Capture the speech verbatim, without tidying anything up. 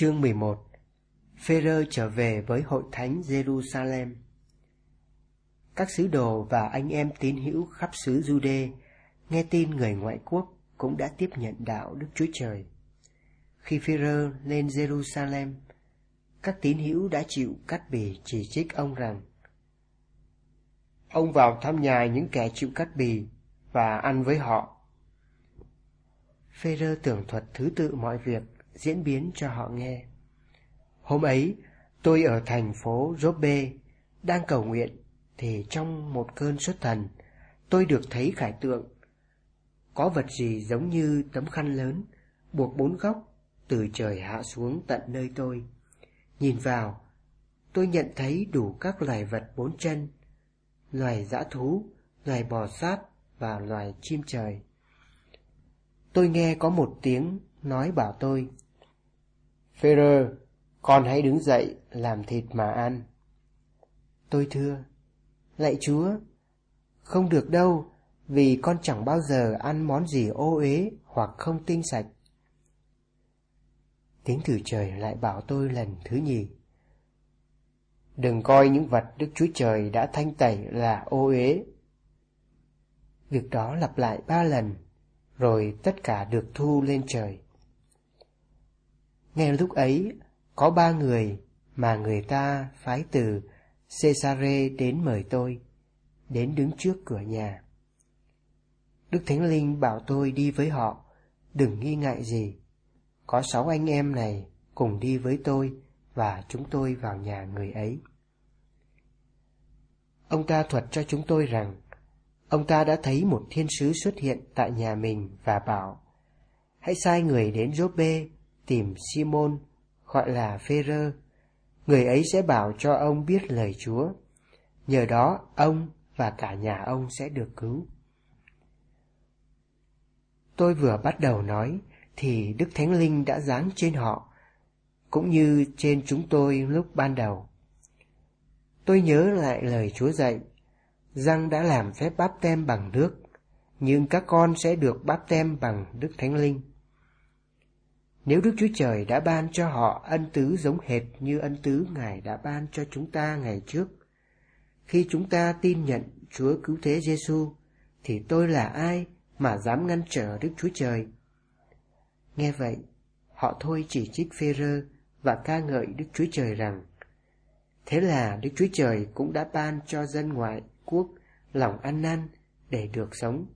Chương mười một. Phêrô trở về với hội thánh Jerusalem. Các sứ đồ và anh em tín hữu khắp xứ Giu-đê nghe tin người ngoại quốc cũng đã tiếp nhận đạo Đức Chúa Trời. Khi Phêrô lên Jerusalem, các tín hữu đã chịu cắt bì chỉ trích ông rằng: ông vào thăm nhà những kẻ chịu cắt bì và ăn với họ. Phêrô tường thuật thứ tự mọi việc diễn biến cho họ nghe. Hôm ấy, tôi ở thành phố Giô-bê đang cầu nguyện, thì trong một cơn xuất thần, tôi được thấy khải tượng. Có vật gì giống như tấm khăn lớn, buộc bốn góc, từ trời hạ xuống tận nơi tôi. Nhìn vào, tôi nhận thấy đủ các loài vật bốn chân, loài dã thú, loài bò sát và loài chim trời. Tôi nghe có một tiếng nói bảo tôi: Phêrô, con hãy đứng dậy làm thịt mà ăn. Tôi thưa: lạy Chúa, không được đâu, vì con chẳng bao giờ ăn món gì ô uế hoặc không tinh sạch. Tiếng từ trời lại bảo tôi lần thứ nhì: đừng coi những vật Đức Chúa Trời đã thanh tẩy là ô uế. Việc đó lặp lại ba lần, rồi tất cả được thu lên trời. Ngay lúc ấy, có ba người mà người ta phái từ Cê-sa-rê đến mời tôi, đến đứng trước cửa nhà. Đức Thánh Linh bảo tôi đi với họ, đừng nghi ngại gì. Có sáu anh em này cùng đi với tôi, và chúng tôi vào nhà người ấy. Ông ta thuật cho chúng tôi rằng ông ta đã thấy một thiên sứ xuất hiện tại nhà mình và bảo: hãy sai người đến Giô-bê tìm Si-môn, gọi là Phêrô. Người ấy sẽ bảo cho ông biết lời Chúa. Nhờ đó ông và cả nhà ông sẽ được cứu. Tôi vừa bắt đầu nói thì Đức Thánh Linh đã giáng trên họ, cũng như trên chúng tôi lúc ban đầu. Tôi nhớ lại lời Chúa dạy rằng đã làm phép báp têm bằng nước, nhưng các con sẽ được báp têm bằng Đức Thánh Linh. Nếu Đức Chúa Trời đã ban cho họ ân tứ giống hệt như ân tứ Ngài đã ban cho chúng ta ngày trước, khi chúng ta tin nhận Chúa Cứu Thế Giêsu, thì tôi là ai mà dám ngăn trở Đức Chúa Trời? Nghe vậy, họ thôi chỉ trích Phêrô và ca ngợi Đức Chúa Trời rằng: thế là Đức Chúa Trời cũng đã ban cho dân ngoại quốc lòng ăn năn để được sống.